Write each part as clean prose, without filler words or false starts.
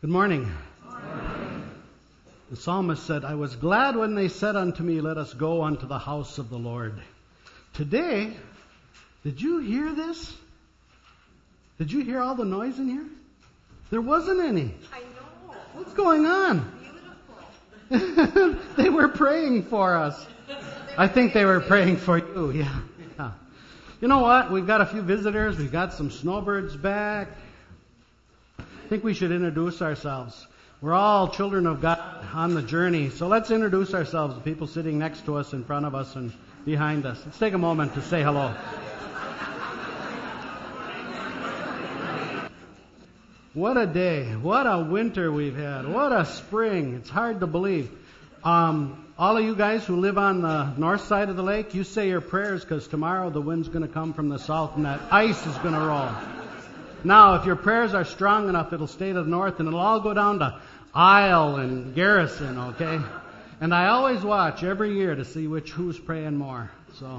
Good morning. The psalmist said, I was glad when they said unto me, let us go unto the house of the Lord. Today, did you hear this? Did you hear all the noise in here? There wasn't any. I know. What's going on? Beautiful. They were praying for us. I think they were praying for you, yeah. You know what? We've got a few visitors. We've got some snowbirds back. I think we should introduce ourselves. We're all children of God on the journey. So let's introduce ourselves, the people sitting next to us, in front of us, and behind us. Let's take a moment to say hello. What a day. What a winter we've had. What a spring. It's hard to believe. All of you guys who live on the north side of the lake, you say your prayers because tomorrow the wind's going to come from the south and that ice is going to roll. Now, if your prayers are strong enough, it'll stay to the north and it'll all go down to Isle and Garrison, okay? And I always watch every year to see who's praying more. So,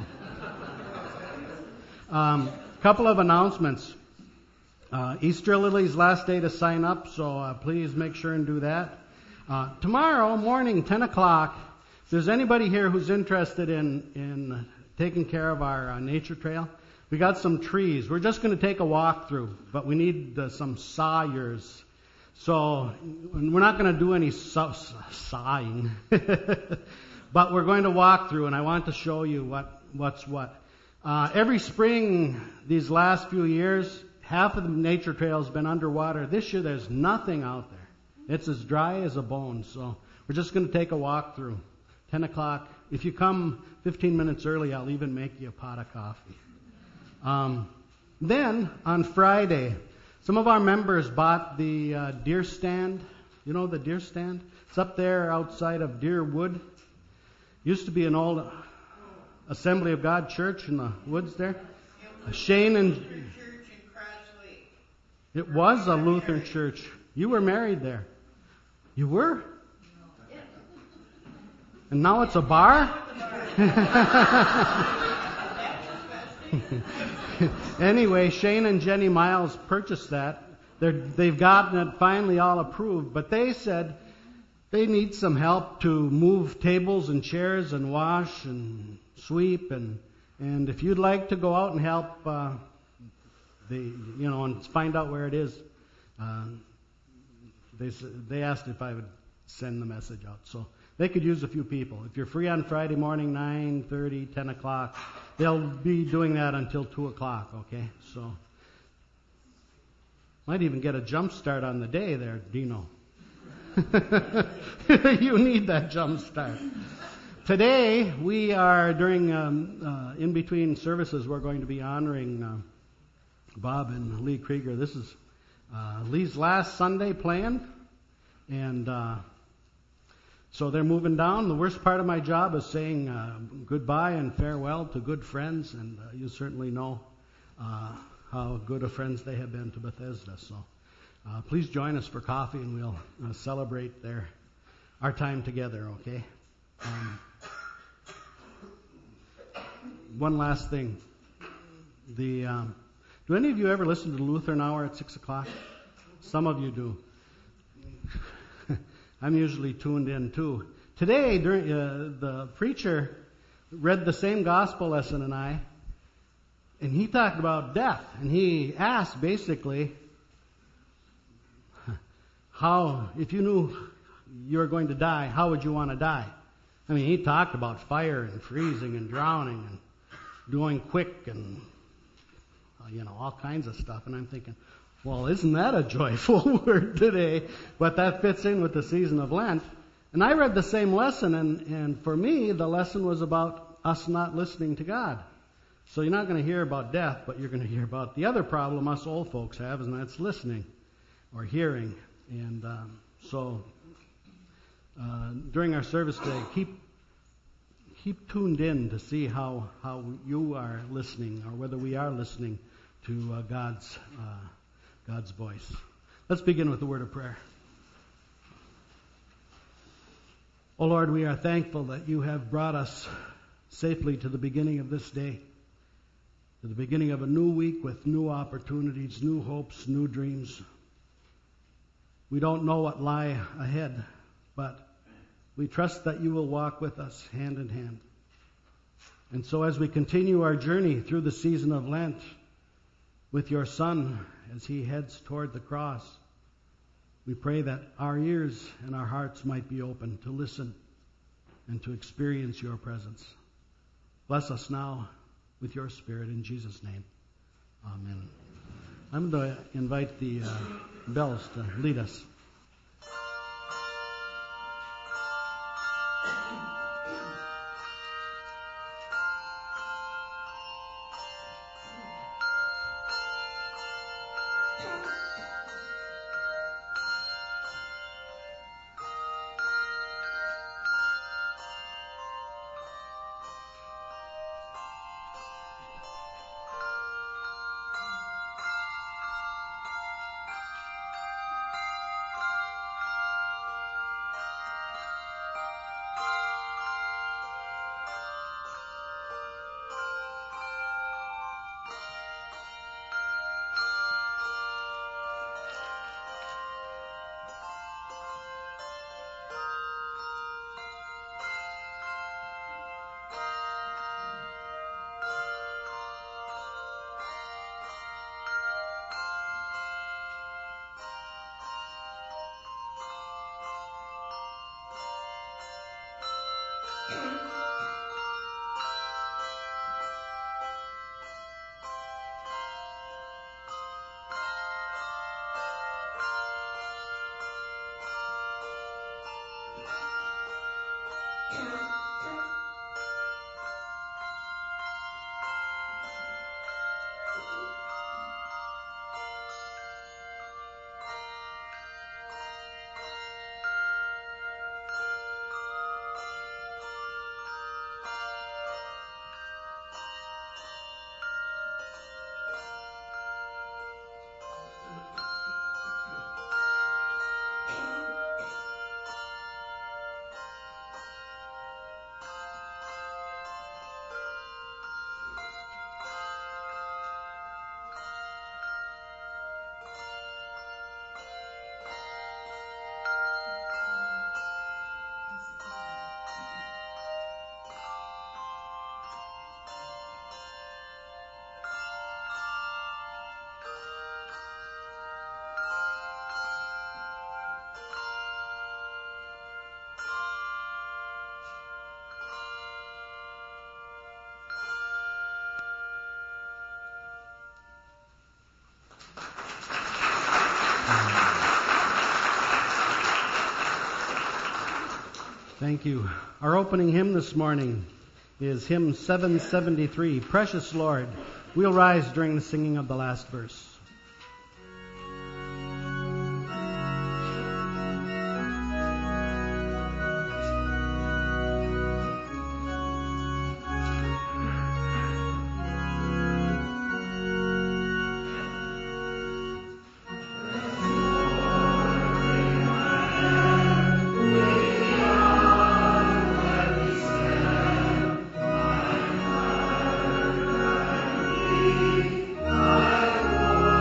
couple of announcements. Easter Lily's last day to sign up, so please make sure and do that. Tomorrow morning, 10 o'clock, if there's anybody here who's interested in taking care of our nature trail, we got some trees. We're just going to take a walk through, but we need some sawyers. So we're not going to do any sawing, but we're going to walk through, and I want to show you what's what. Every spring, these last few years, half of the nature trail has been underwater. This year, there's nothing out there. It's as dry as a bone. So we're just going to take a walk through. 10 o'clock. If you come 15 minutes early, I'll even make you a pot of coffee. Then, on Friday, some of our members bought the deer stand. You know the deer stand? It's up there outside of Deer Wood. Used to be an old Assembly of God church in the woods there. Shane and... It was a Lutheran church. You were married there. You were? And now it's a bar? Anyway, Shane and Jenny Miles purchased that. They've gotten it finally all approved, but they said they need some help to move tables and chairs and wash and sweep, and if you'd like to go out and help and find out where it is, they asked if I would send the message out. So they could use a few people. If you're free on Friday morning, 9:30, 10 o'clock, they'll be doing that until 2 o'clock, okay? So might even get a jump start on the day there, Dino. You need that jump start. Today, we are during, in between services, we're going to be honoring Bob and Lee Krieger. This is Lee's last Sunday playing, and so they're moving down. The worst part of my job is saying goodbye and farewell to good friends, and you certainly know how good of friends they have been to Bethesda. So please join us for coffee, and we'll celebrate our time together, okay? One last thing. Do any of you ever listen to the Lutheran Hour at 6 o'clock? Some of you do. I'm usually tuned in too. Today, during the preacher read the same gospel lesson and he talked about death. And he asked basically, if you knew you were going to die, how would you want to die? I mean, he talked about fire and freezing and drowning and going quick and all kinds of stuff. And I'm thinking, well, isn't that a joyful word today? But that fits in with the season of Lent. And I read the same lesson, and for me, the lesson was about us not listening to God. So you're not going to hear about death, but you're going to hear about the other problem us old folks have, and that's listening or hearing. And so during our service today, keep tuned in to see how you are listening, or whether we are listening to God's voice. Let's begin with the word of prayer. Oh Lord, we are thankful that you have brought us safely to the beginning of this day, to the beginning of a new week with new opportunities, new hopes, new dreams. We don't know what lie ahead, but we trust that you will walk with us hand in hand. And so as we continue our journey through the season of Lent with your Son as he heads toward the cross, we pray that our ears and our hearts might be open to listen and to experience your presence. Bless us now with your Spirit in Jesus' name. Amen. I'm going to invite the bells to lead us. Thank you. Our opening hymn this morning is hymn 773, Precious Lord. We'll rise during the singing of the last verse. I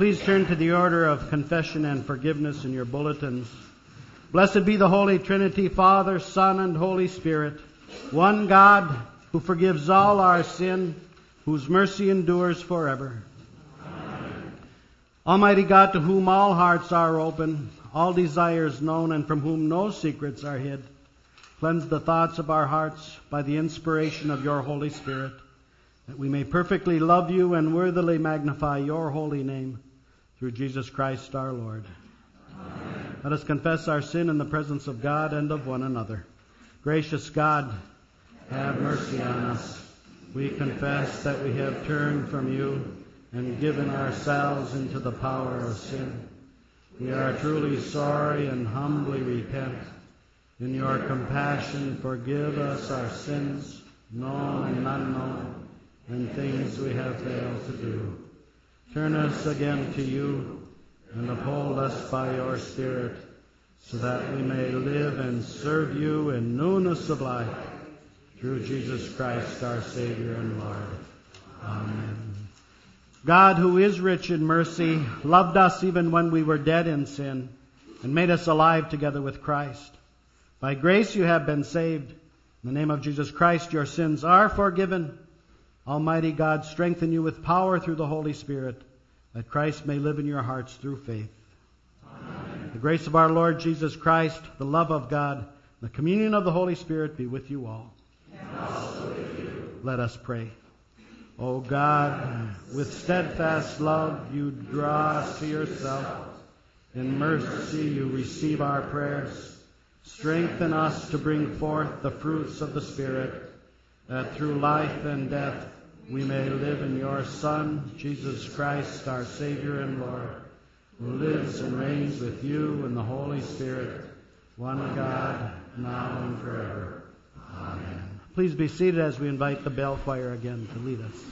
please turn to the order of confession and forgiveness in your bulletins. Blessed be the Holy Trinity, Father, Son, and Holy Spirit, one God who forgives all our sin, whose mercy endures forever. Amen. Almighty God, to whom all hearts are open, all desires known, and from whom no secrets are hid, cleanse the thoughts of our hearts by the inspiration of your Holy Spirit, that we may perfectly love you and worthily magnify your holy name, through Jesus Christ our Lord. Amen. Let us confess our sin in the presence of God and of one another. Gracious God, have mercy on us. We confess that we have turned from you and given ourselves into the power of sin. We are truly sorry and humbly repent. In your compassion, forgive us our sins, known and unknown, and things we have failed to do. Turn us again to you and uphold us by your Spirit, so that we may live and serve you in newness of life, through Jesus Christ our Savior and Lord. Amen. God, who is rich in mercy, loved us even when we were dead in sin, and made us alive together with Christ. By grace you have been saved. In the name of Jesus Christ your sins are forgiven. Almighty God, strengthen you with power through the Holy Spirit, that Christ may live in your hearts through faith. Amen. The grace of our Lord Jesus Christ, the love of God, the communion of the Holy Spirit be with you all. And also with you. Let us pray. O God, with steadfast love you draw us to yourself. In mercy you receive our prayers. Strengthen us to bring forth the fruits of the Spirit, that through life and death we may live in your Son, Jesus Christ, our Savior and Lord, who lives and reigns with you in the Holy Spirit, one God, now and forever. Amen. Please be seated as we invite the bell choir again to lead us.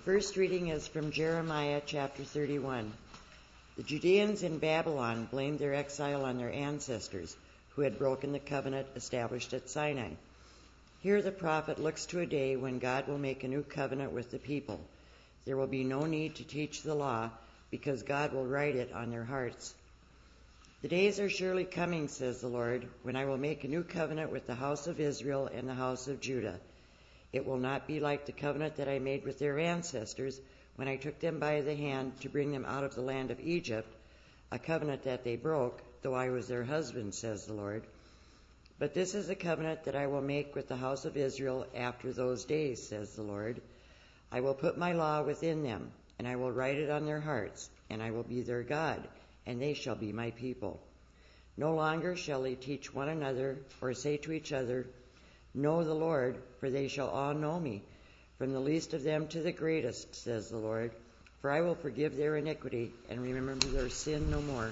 First reading is from Jeremiah chapter 31. The Judeans in Babylon blamed their exile on their ancestors, who had broken the covenant established at Sinai. Here the prophet looks to a day when God will make a new covenant with the people. There will be no need to teach the law, because God will write it on their hearts. The days are surely coming, says the Lord, when I will make a new covenant with the house of Israel and the house of Judah. It will not be like the covenant that I made with their ancestors when I took them by the hand to bring them out of the land of Egypt, a covenant that they broke, though I was their husband, says the Lord. But this is a covenant that I will make with the house of Israel after those days, says the Lord. I will put my law within them, and I will write it on their hearts, and I will be their God, and they shall be my people. No longer shall they teach one another or say to each other, Know the Lord, for they shall all know me, from the least of them to the greatest, says the Lord. For I will forgive their iniquity and remember their sin no more.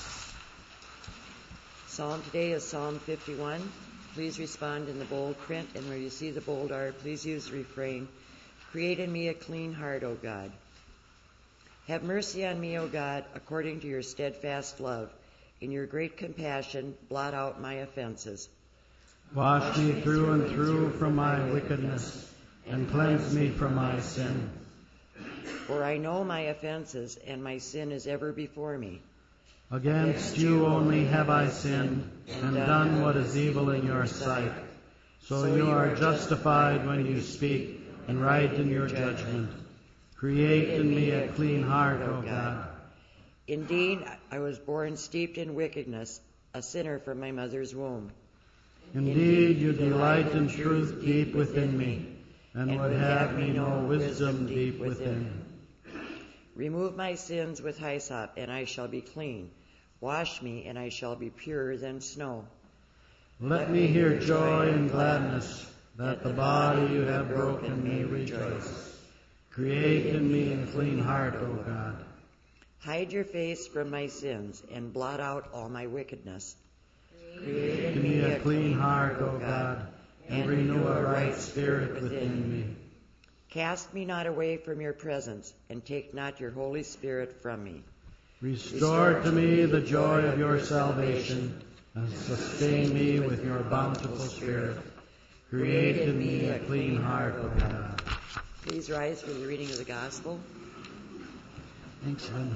Psalm today is Psalm 51. Please respond in the bold print, and where you see the bold R, please use the refrain, Create in me a clean heart, O God. Have mercy on me, O God, according to your steadfast love. In your great compassion, blot out my offenses. Wash me through and through from my wickedness, and cleanse me from my sin. For I know my offenses, and my sin is ever before me. Against you only have I sinned, and done what is evil in your sight. So you are justified when you speak, and right in your judgment. Create in me a clean heart, O God. Indeed, I was born steeped in wickedness, a sinner from my mother's womb. Indeed, you delight in truth deep within me, and would have me know wisdom deep within. Remove my sins with hyssop, and I shall be clean. Wash me, and I shall be purer than snow. Let me hear joy and gladness, that the body you have broken may rejoice. Create in me a clean heart, O God. Hide your face from my sins, and blot out all my wickedness. Create in me a clean heart, O God, and renew a right spirit within me. Cast me not away from your presence, and take not your Holy Spirit from me. Restore to me the joy of your salvation, and sustain me with your bountiful spirit. Create in me a clean heart, O God. Please rise for the reading of the Gospel. Thanks, Lynn.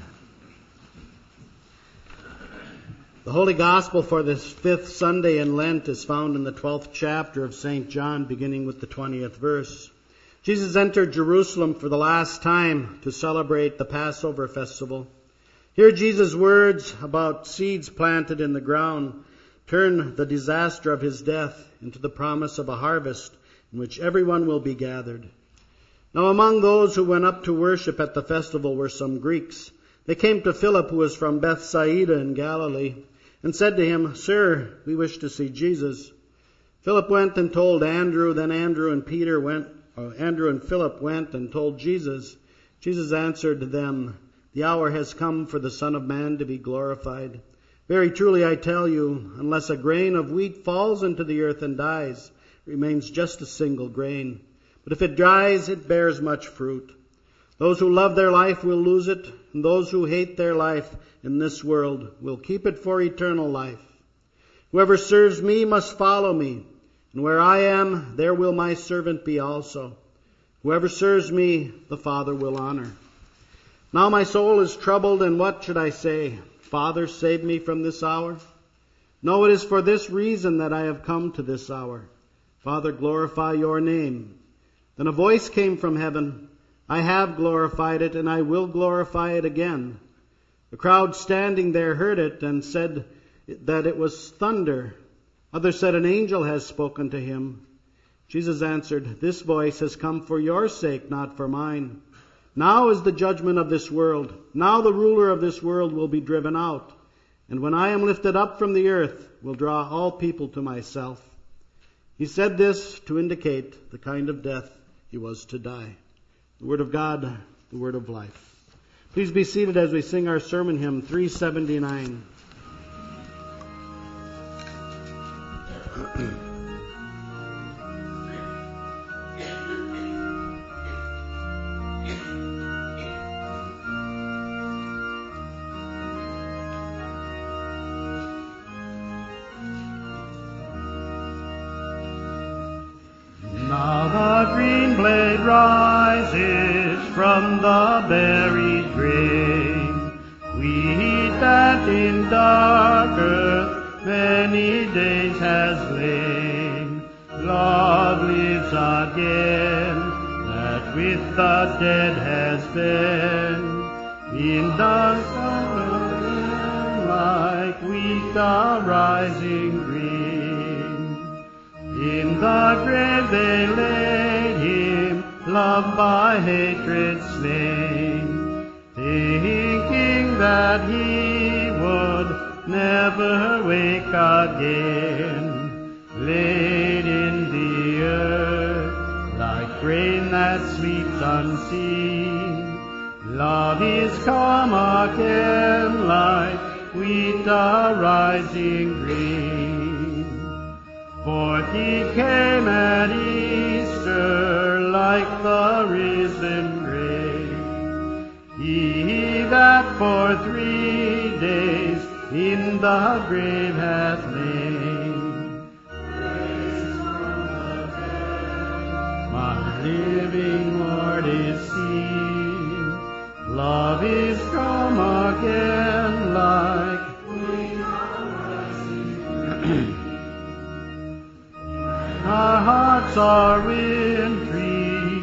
The Holy Gospel for this fifth Sunday in Lent is found in the 12th chapter of St. John, beginning with the 20th verse. Jesus entered Jerusalem for the last time to celebrate the Passover festival. Here Jesus' words about seeds planted in the ground turn the disaster of his death into the promise of a harvest in which everyone will be gathered. Now among those who went up to worship at the festival were some Greeks. They came to Philip, who was from Bethsaida in Galilee, and said to him, Sir, we wish to see Jesus. Philip went and told Andrew. Then Andrew and Philip went and told Jesus. Jesus answered them, The hour has come for the Son of Man to be glorified. Very truly I tell you, unless a grain of wheat falls into the earth and dies, it remains just a single grain. But if it dries, it bears much fruit. Those who love their life will lose it, and those who hate their life in this world will keep it for eternal life. Whoever serves me must follow me, and where I am, there will my servant be also. Whoever serves me, the Father will honor. Now my soul is troubled, and what should I say? Father, save me from this hour? No, it is for this reason that I have come to this hour. Father, glorify your name. Then a voice came from heaven. I have glorified it, and I will glorify it again. The crowd standing there heard it and said that it was thunder. Others said, An angel has spoken to him. Jesus answered, This voice has come for your sake, not for mine. Now is the judgment of this world. Now the ruler of this world will be driven out. And when I am lifted up from the earth, will draw all people to myself. He said this to indicate the kind of death he was to die. The word of God, the word of life. Please be seated as we sing our sermon hymn 379. A green blade rises from the buried grave. Weed that in dark earth many days has lain. Love lives again, that with the dead has been. In the sun like wheat rising green. In the grave they laid him, loved by hatred slain, thinking that he would never wake again. Laid in the earth like grain that sleeps unseen. Love is come again like wheat rising green. Forth he came at Easter like the risen grave. He that for 3 days in the grave hath lain. Praise from the dead, my living Lord is seen. Love is come again like our hearts are wintry.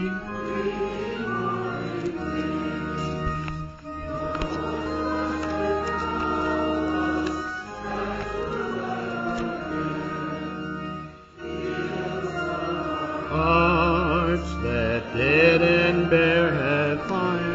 Hearts that dead and bare have found.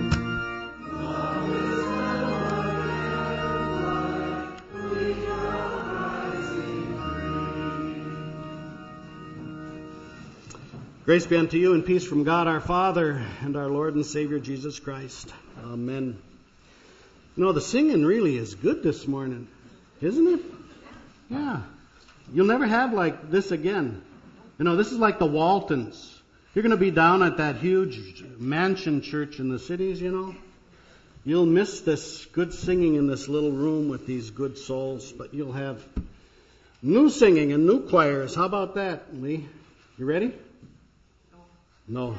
Grace be unto you and peace from God our Father and our Lord and Savior Jesus Christ. Amen. You know, the singing really is good this morning, isn't it? Yeah. You'll never have like this again. You know, this is like the Waltons. You're going to be down at that huge mansion church in the cities, you know. You'll miss this good singing in this little room with these good souls, but you'll have new singing and new choirs. How about that, Lee? You ready? No.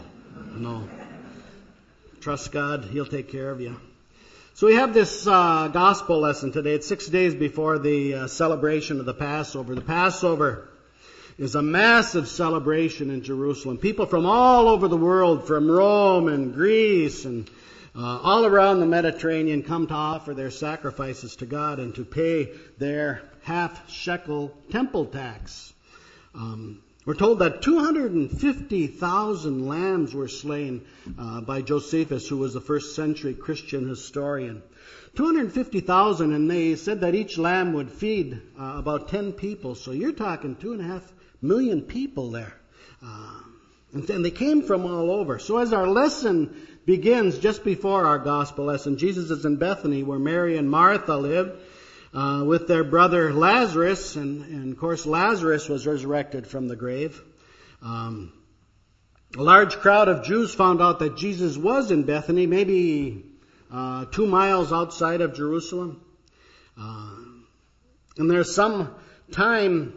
Trust God. He'll take care of you. So we have this gospel lesson today. It's 6 days before the celebration of the Passover. The Passover is a massive celebration in Jerusalem. People from all over the world, from Rome and Greece and all around the Mediterranean, come to offer their sacrifices to God and to pay their half-shekel temple tax. We're told that 250,000 lambs were slain by Josephus, who was the first century Christian historian. 250,000, and they said that each lamb would feed about 10 people. So you're talking 2.5 million people there. And they came from all over. So as our lesson begins just before our gospel lesson, Jesus is in Bethany, where Mary and Martha lived, with their brother Lazarus, and of course Lazarus was resurrected from the grave. A large crowd of Jews found out that Jesus was in Bethany, maybe 2 miles outside of Jerusalem. And there's some time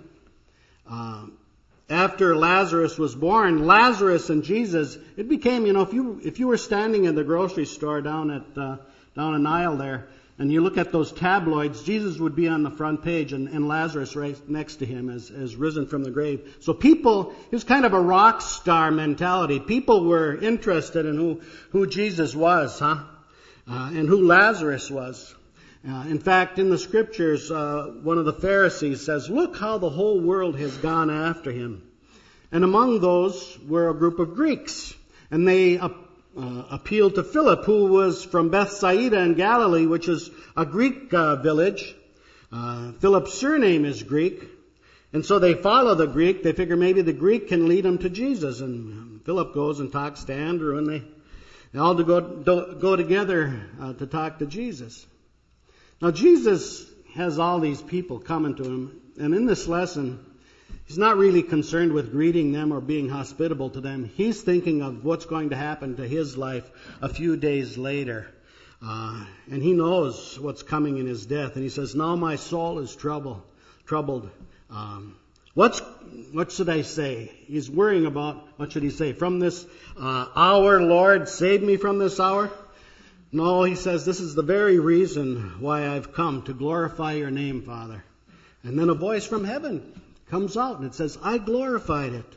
after Lazarus was born, Lazarus and Jesus, it became, you know, if you were standing in the grocery store down an aisle there, and you look at those tabloids, Jesus would be on the front page and Lazarus right next to him as risen from the grave. So people, it was kind of a rock star mentality. People were interested in who Jesus was, and who Lazarus was. In fact, in the scriptures, one of the Pharisees says, "Look how the whole world has gone after him." And among those were a group of Greeks. And they appealed to Philip, who was from Bethsaida in Galilee, which is a Greek village. Philip's surname is Greek. And so they follow the Greek. They figure maybe the Greek can lead them to Jesus. And Philip goes and talks to Andrew, and they all go together to talk to Jesus. Now Jesus has all these people coming to him. And in this lesson, he's not really concerned with greeting them or being hospitable to them. He's thinking of what's going to happen to his life a few days later. And he knows what's coming in his death. And he says, "Now my soul is troubled. What should I say? He's worrying about, what should he say? From this hour, Lord, save me from this hour? No, he says, this is the very reason why I've come, to glorify your name, Father. And then a voice from heaven comes out and it says, I glorified it.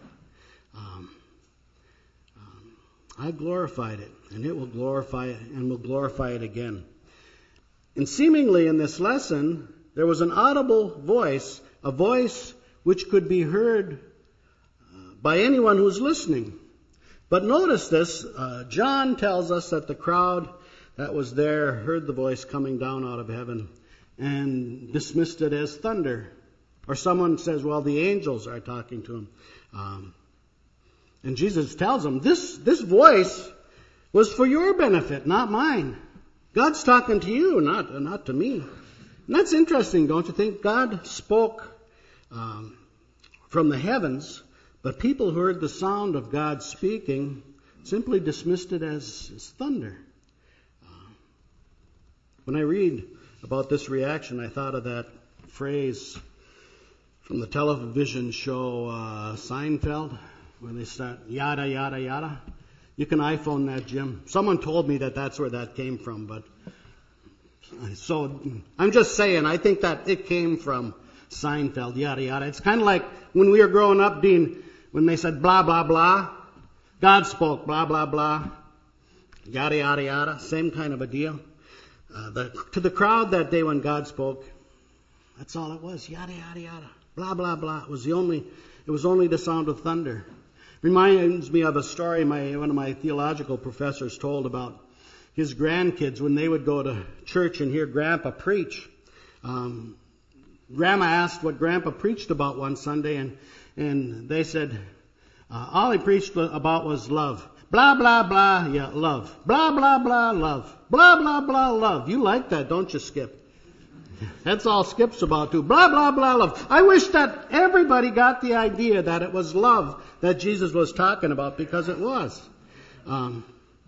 I glorified it, and it will glorify it, and will glorify it again. And seemingly in this lesson, there was an audible voice, a voice which could be heard by anyone who's listening. But notice this, John tells us that the crowd that was there heard the voice coming down out of heaven and dismissed it as thunder. Or someone says, well, the angels are talking to him. And Jesus tells them, this voice was for your benefit, not mine. God's talking to you, not to me. And that's interesting, don't you think? God spoke from the heavens, but people who heard the sound of God speaking simply dismissed it as thunder. When I read about this reaction, I thought of that phrase from the television show Seinfeld, where they start yada, yada, yada. You can iPhone that, Jim. Someone told me that that's where that came from, but so I'm just saying, I think that it came from Seinfeld, yada, yada. It's kind of like when we were growing up, Dean, when they said blah, blah, blah. God spoke, blah, blah, blah. Yada, yada, yada. Same kind of a deal. To the crowd that day when God spoke, that's all it was. Yada, yada, yada. Blah, blah, blah. It was only the sound of thunder. Reminds me of a story one of my theological professors told about his grandkids when they would go to church and hear Grandpa preach. Grandma asked what Grandpa preached about one Sunday, and they said, all he preached about was love. Blah, blah, blah, yeah, love. Blah, blah, blah, love. Blah, blah, blah, love. You like that, don't you, Skip? That's all Skip's about too. Blah, blah, blah, love. I wish that everybody got the idea that it was love that Jesus was talking about, because it was. And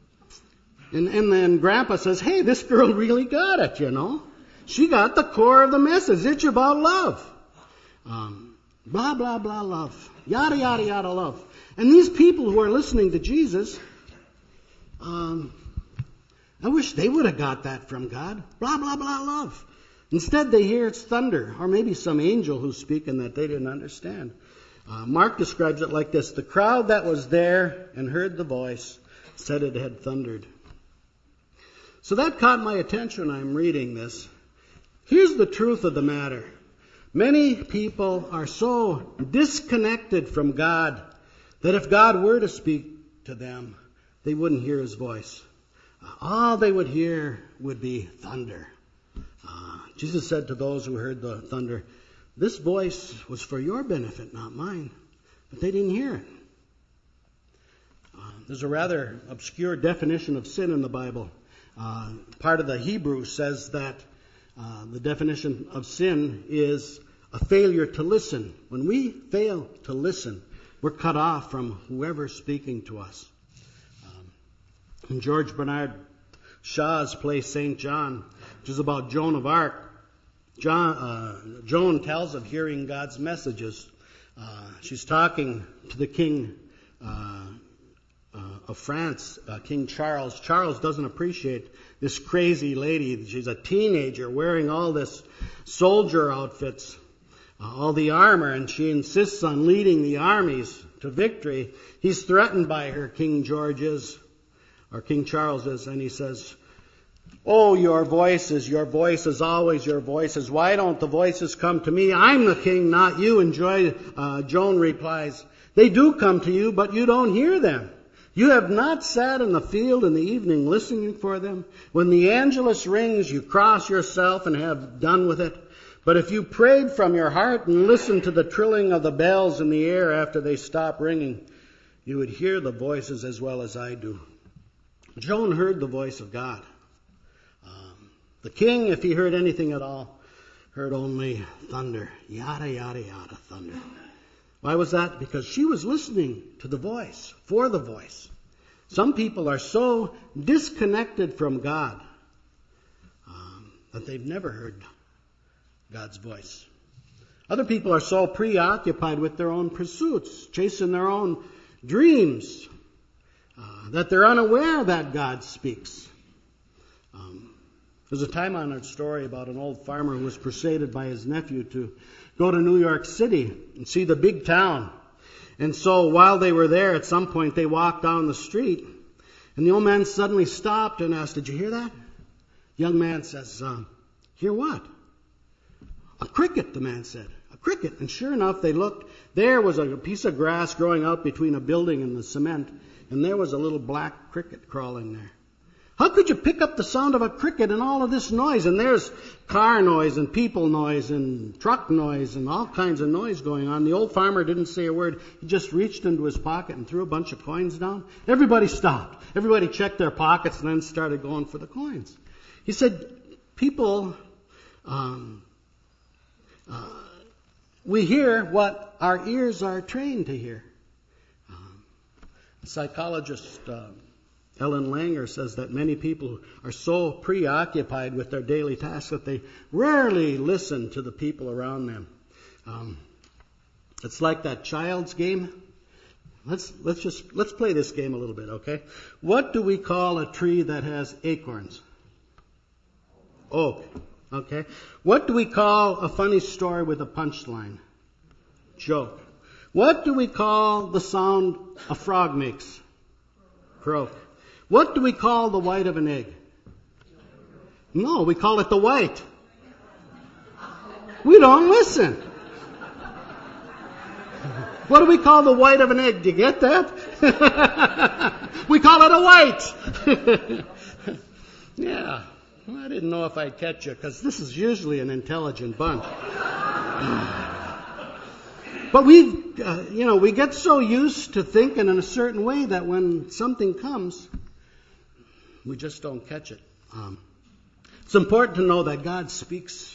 then Grandpa says, hey, this girl really got it, you know. She got the core of the message. It's about love. Blah, blah, blah, love. Yada, yada, yada, love. And these people who are listening to Jesus, I wish they would have got that from God. Blah, blah, blah, love. Instead, they hear it's thunder, or maybe some angel who's speaking that they didn't understand. Mark describes it like this. The crowd that was there and heard the voice said it had thundered. So that caught my attention when I'm reading this. Here's the truth of the matter. Many people are so disconnected from God that if God were to speak to them, they wouldn't hear his voice. All they would hear would be thunder. Jesus said to those who heard the thunder, this voice was for your benefit, not mine. But they didn't hear it. There's a rather obscure definition of sin in the Bible. Part of the Hebrew says that the definition of sin is a failure to listen. When we fail to listen, we're cut off from whoever's speaking to us. In George Bernard Shaw's play St. John, which is about Joan of Arc, Joan tells of hearing God's messages. She's talking to the king of France, King Charles. Charles doesn't appreciate this crazy lady. She's a teenager wearing all this soldier outfits, all the armor, and she insists on leading the armies to victory. He's threatened by her, King Charles is, and he says, oh, your voices, always your voices. Why don't the voices come to me? I'm the king, not you. And Joan replies, they do come to you, but you don't hear them. You have not sat in the field in the evening listening for them. When the Angelus rings, you cross yourself and have done with it. But if you prayed from your heart and listened to the trilling of the bells in the air after they stop ringing, you would hear the voices as well as I do. Joan heard the voice of God. The king, if he heard anything at all, heard only thunder. Yada, yada, yada, thunder. Why was that? Because she was listening to the voice, for the voice. Some people are so disconnected from God that they've never heard God's voice. Other people are so preoccupied with their own pursuits, chasing their own dreams, that they're unaware that God speaks. There's a time-honored story about an old farmer who was persuaded by his nephew to go to New York City and see the big town. And so while they were there, at some point they walked down the street, and the old man suddenly stopped and asked, "Did you hear that?" The young man says, "Hear what?" "A cricket," the man said. "A cricket." And sure enough, they looked. There was a piece of grass growing out between a building and the cement, and there was a little black cricket crawling there. How could you pick up the sound of a cricket and all of this noise? And there's car noise and people noise and truck noise and all kinds of noise going on. The old farmer didn't say a word. He just reached into his pocket and threw a bunch of coins down. Everybody stopped. Everybody checked their pockets and then started going for the coins. He said, people, we hear what our ears are trained to hear. Psychologist Ellen Langer says that many people are so preoccupied with their daily tasks that they rarely listen to the people around them. It's like that child's game. Let's play this game a little bit, okay? What do we call a tree that has acorns? Oak. Okay. What do we call a funny story with a punchline? Joke. What do we call the sound a frog makes? Croak. What do we call the white of an egg? No, we call it the white. We don't listen. What do we call the white of an egg? Do you get that? We call it a white. Yeah. Well, I didn't know if I'd catch you, because this is usually an intelligent bunch. But we get so used to thinking in a certain way that when something comes, we just don't catch it. It's important to know that God speaks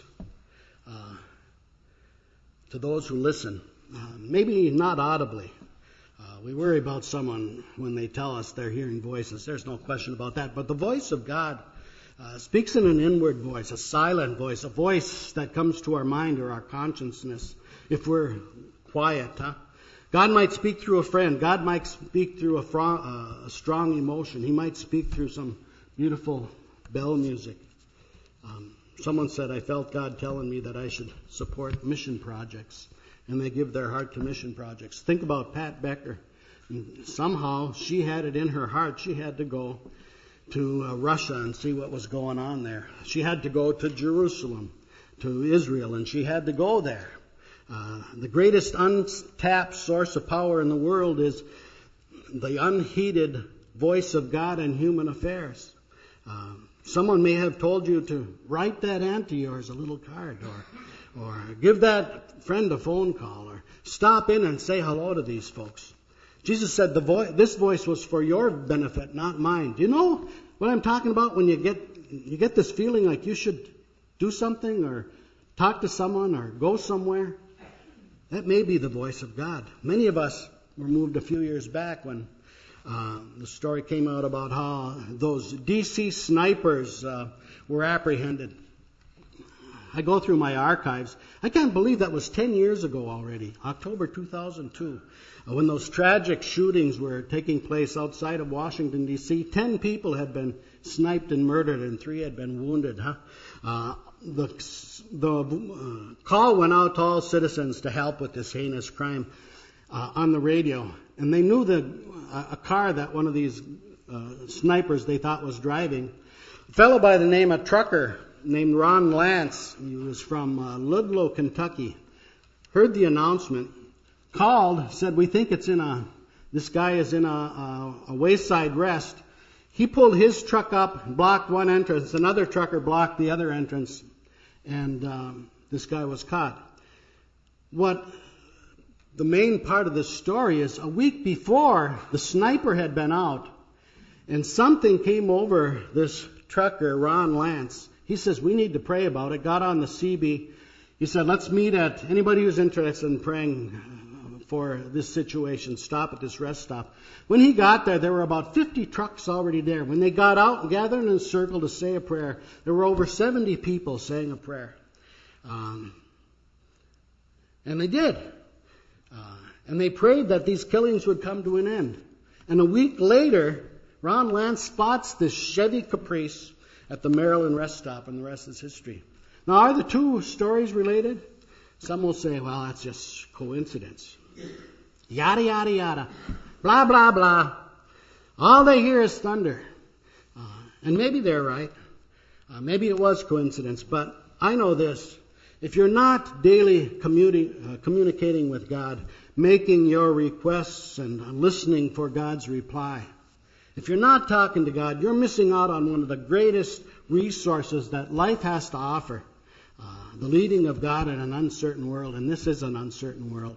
to those who listen. Maybe not audibly. We worry about someone when they tell us they're hearing voices. There's no question about that. But the voice of God speaks in an inward voice, a silent voice, a voice that comes to our mind or our consciousness if we're quiet. God might speak through a friend. God might speak through a strong emotion. He might speak through some beautiful bell music. Someone said, I felt God telling me that I should support mission projects, and they give their heart to mission projects. Think about Pat Becker. Somehow she had it in her heart. She had to go to Russia and see what was going on there. She had to go to Jerusalem, to Israel, and she had to go there. The greatest untapped source of power in the world is the unheeded voice of God in human affairs. Someone may have told you to write that aunt of yours a little card, or give that friend a phone call, or stop in and say hello to these folks. Jesus said this voice was for your benefit, not mine. Do you know what I'm talking about when you get this feeling like you should do something or talk to someone or go somewhere? That may be the voice of God. Many of us were moved a few years back when the story came out about how those DC snipers were apprehended. I go through my archives. I can't believe that was 10 years ago already, October 2002, when those tragic shootings were taking place outside of Washington, D.C. 10 people had been sniped and murdered, and 3 had been wounded. The call went out to all citizens to help with this heinous crime on the radio. And they knew that a car that one of these snipers they thought was driving, a fellow by the name of trucker named Ron Lance, he was from Ludlow, Kentucky, heard the announcement, called, said, we think this guy is in a wayside rest. He pulled his truck up, blocked one entrance, another trucker blocked the other entrance, and this guy was caught. What the main part of this story is, a week before, the sniper had been out, and something came over this trucker, Ron Lance. He says, we need to pray about it. Got on the CB. He said, let's meet at, anybody who's interested in praying for this situation, stop at this rest stop. When he got there were about 50 trucks already there. When they got out and gathered in a circle to say a prayer, there were over 70 people saying a prayer. And they did. And they prayed that these killings would come to an end. And a week later, Ron Lance spots this Chevy Caprice at the Maryland rest stop, and the rest is history. Now, are the two stories related? Some will say, well, that's just coincidence. Yada, yada, yada. Blah, blah, blah. All they hear is thunder. And maybe they're right. Maybe it was coincidence, but I know this. If you're not daily communicating with God, making your requests and listening for God's reply, if you're not talking to God, you're missing out on one of the greatest resources that life has to offer, the leading of God in an uncertain world, and this is an uncertain world.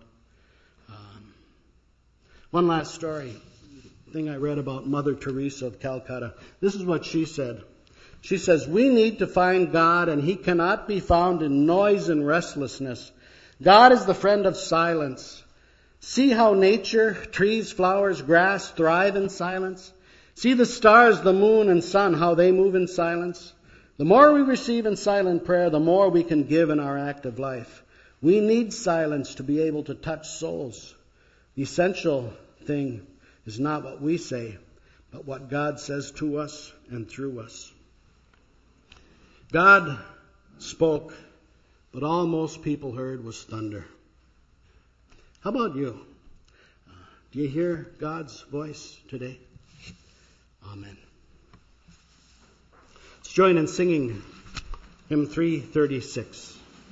One last story, thing I read about Mother Teresa of Calcutta. This is what she said. She says, we need to find God, and He cannot be found in noise and restlessness. God is the friend of silence. See how nature, trees, flowers, grass thrive in silence. See the stars, the moon, and sun, how they move in silence. The more we receive in silent prayer, the more we can give in our active life. We need silence to be able to touch souls. The essential thing is not what we say, but what God says to us and through us. God spoke, but all most people heard was thunder. How about you? Do you hear God's voice today? Amen. Let's join in singing hymn 336.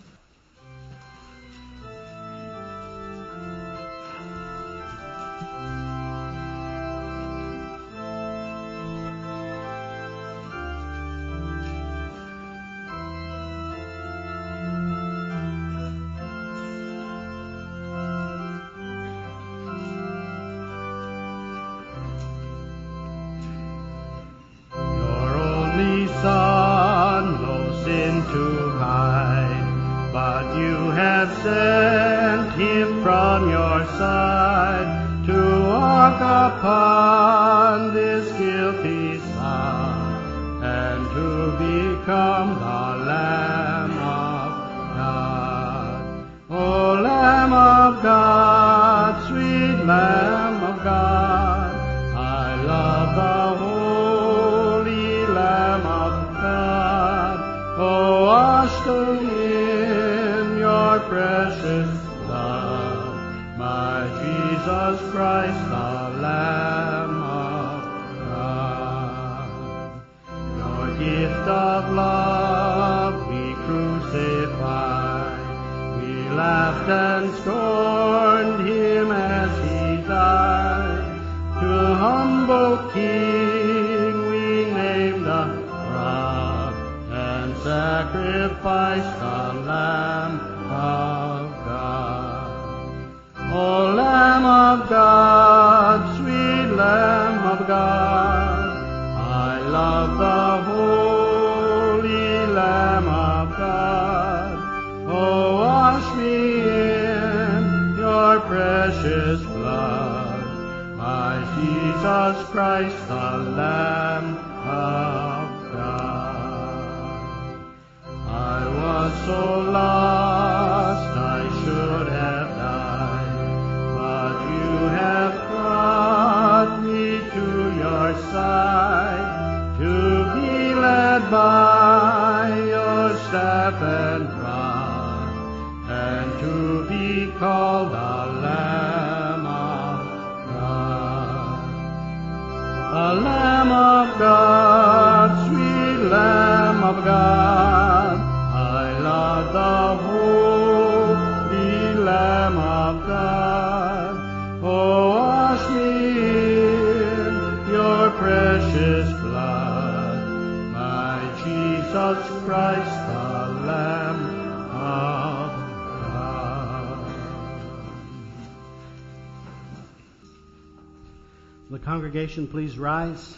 The congregation, please rise.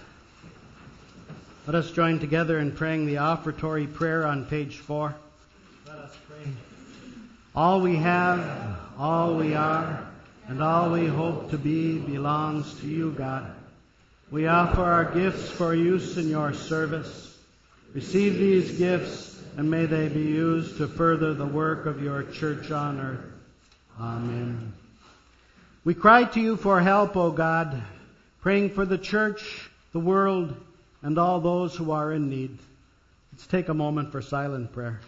Let us join together in praying the offertory prayer on page 4. Let us pray. All we have, all we are, and all we hope to be belongs to you, God. We offer our gifts for use in your service. Receive these gifts, and may they be used to further the work of your church on earth. Amen. We cry to you for help, O God, praying for the church, the world, and all those who are in need. Let's take a moment for silent prayer.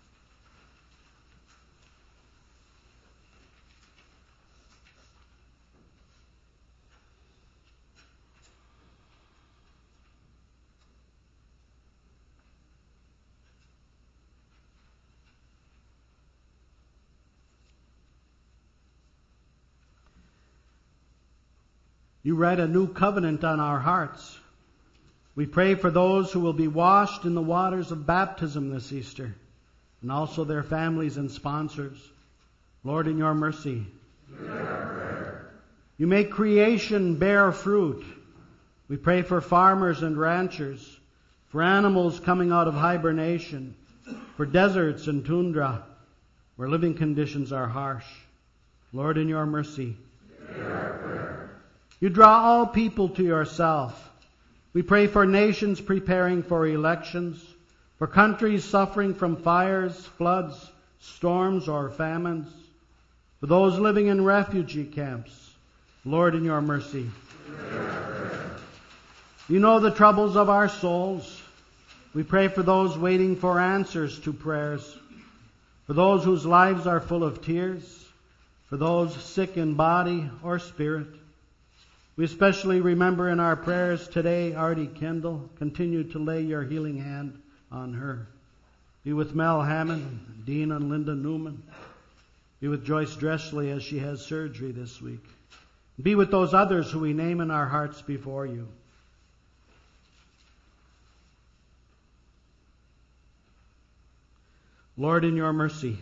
You write a new covenant on our hearts. We pray for those who will be washed in the waters of baptism this Easter, and also their families and sponsors. Lord, in your mercy, you make creation bear fruit. We pray for farmers and ranchers, for animals coming out of hibernation, for deserts and tundra, where living conditions are harsh. Lord, in your mercy, you draw all people to yourself. We pray for nations preparing for elections, for countries suffering from fires, floods, storms, or famines, for those living in refugee camps. Lord, in your mercy. You know the troubles of our souls. We pray for those waiting for answers to prayers, for those whose lives are full of tears, for those sick in body or spirit. We especially remember in our prayers today Artie Kendall. Continue to lay your healing hand on her. Be with Mel Hammond, Dean and Linda Newman. Be with Joyce Dressley as she has surgery this week. Be with those others who we name in our hearts before you. Lord, in your mercy,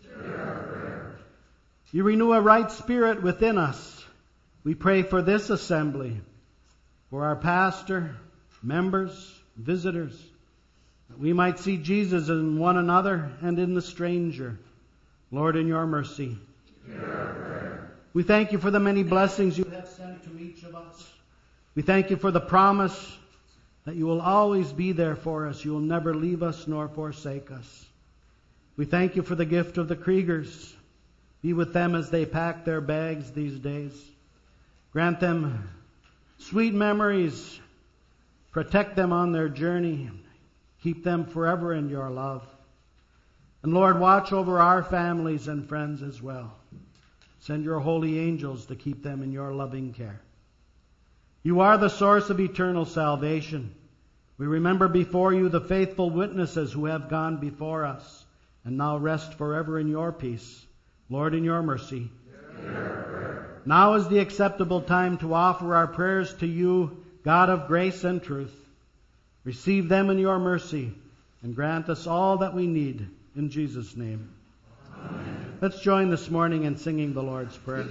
you renew a right spirit within us. We pray for this assembly, for our pastor, members, visitors, that we might see Jesus in one another and in the stranger. Lord, in your mercy. We thank you for the many blessings you have sent to each of us. We thank you for the promise that you will always be there for us. You will never leave us nor forsake us. We thank you for the gift of the Kriegers. Be with them as they pack their bags these days. Grant them sweet memories. Protect them on their journey. Keep them forever in your love. And Lord, watch over our families and friends as well. Send your holy angels to keep them in your loving care. You are the source of eternal salvation. We remember before you the faithful witnesses who have gone before us and now rest forever in your peace. Lord, in your mercy. Now is the acceptable time to offer our prayers to you, God of grace and truth. Receive them in your mercy and grant us all that we need in Jesus' name. Amen. Let's join this morning in singing the Lord's Prayer.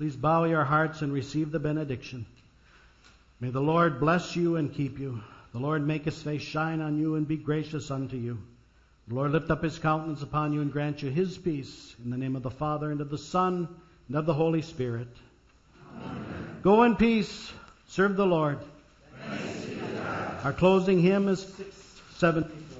Please bow your hearts and receive the benediction. May the Lord bless you and keep you. The Lord make his face shine on you and be gracious unto you. The Lord lift up his countenance upon you and grant you his peace. In the name of the Father, and of the Son, and of the Holy Spirit. Amen. Go in peace. Serve the Lord. Our closing hymn is 670.